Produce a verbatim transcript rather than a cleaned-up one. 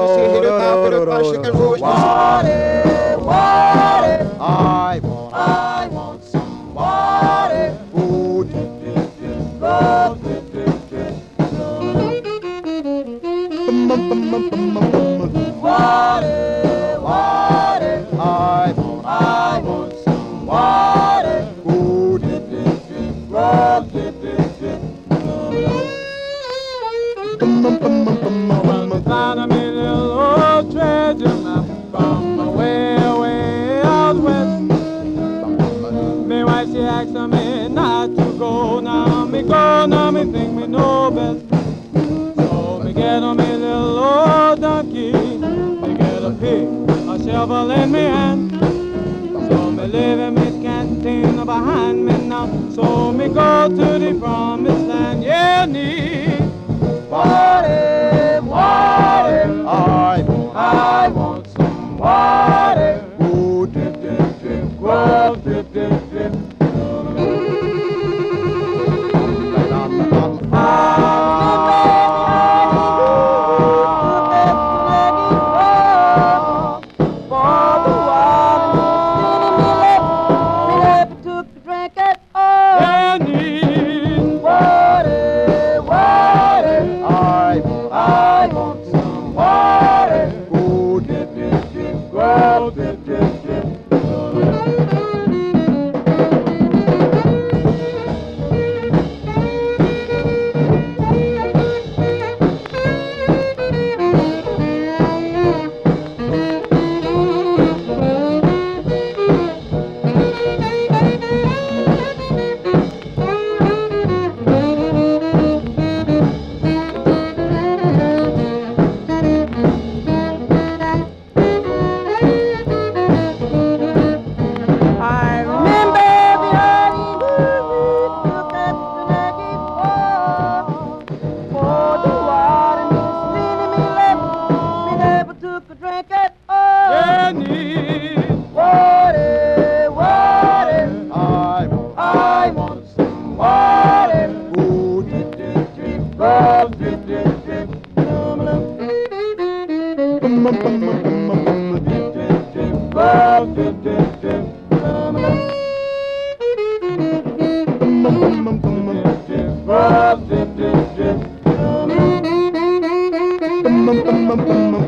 hit it up with a bicycle and roll. Water, water, I want, I want some water. food. Go, dip, dip, dip. Water, water, I want, I want some water. food. Dip, dip, dip. Go, dip, dip, dip. Found a little old treasure map from away, away out west. Me wife she asked me not to go, now me go, now me think me know best. So me get on me little old donkey, me get a pick, a shovel in me hand. So me live in me canteen behind me now, so me go to the promised land. Yeah, need Water, water, I want, I want some water. food. Dip, dip, dip. Go, dip, dip, dip. yeah, need Water, water, I want, I want some water. food. Dip, dip, dip. Go, dip, dip, dip. I remember yeah, need Water, water, I want, I want some water. food. Dip, dip, dip. Go, dip, dip, dip. Dip, dip, dip. Go, dip, dip, dip. Dip, dip. Go, dip, dip, dip.